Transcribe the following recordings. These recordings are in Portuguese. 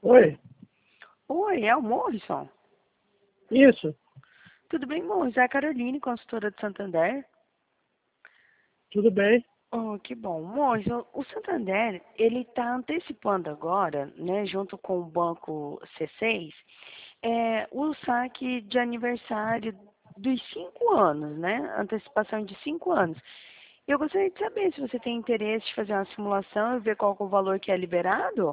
Oi, Oi, é o Morrison? isso, Tudo bem, Morrison? É a Caroline, consultora do Santander. tudo bem? Oh, que bom. Morrison, o Santander, ele está antecipando agora, né, junto com o banco C6, o saque de aniversário dos 5 anos, né? Antecipação de 5 anos. Eu gostaria de saber se você tem interesse de fazer uma simulação e ver qual que é o valor que é liberado.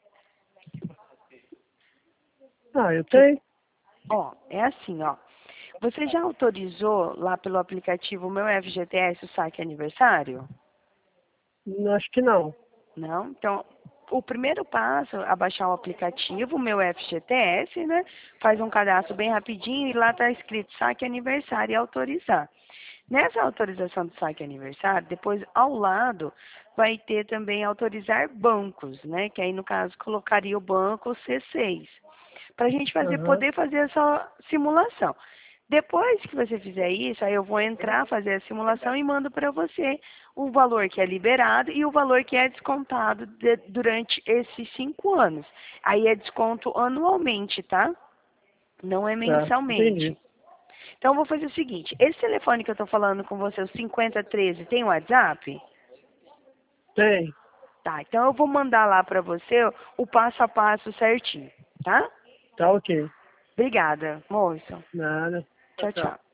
Ah, eu Que, tenho? é assim, ó. Você já autorizou lá pelo aplicativo Meu FGTS o saque aniversário? Acho que não. Não? Então, o primeiro passo é baixar o aplicativo Meu FGTS, né? Faz um cadastro bem rapidinho e lá está escrito saque aniversário e autorizar. Nessa autorização do saque aniversário, depois ao lado vai ter também autorizar bancos, né? Que aí no caso colocaria o banco C6, para a gente Aham, poder fazer essa simulação. Depois que você fizer isso, aí eu vou entrar, fazer a simulação e mando para você o valor que é liberado e o valor que é descontado durante esses 5 anos. Aí é desconto anualmente, tá? Não é tá, entendi. mensalmente. Então, eu vou fazer o seguinte. Esse telefone que eu estou falando com você, o 5013, tem WhatsApp? Tem, Tá, então eu vou mandar lá para você o passo a passo certinho, tá? tá ok. Obrigada, moço. Nada. Tchau, Tchau, tchau. tchau.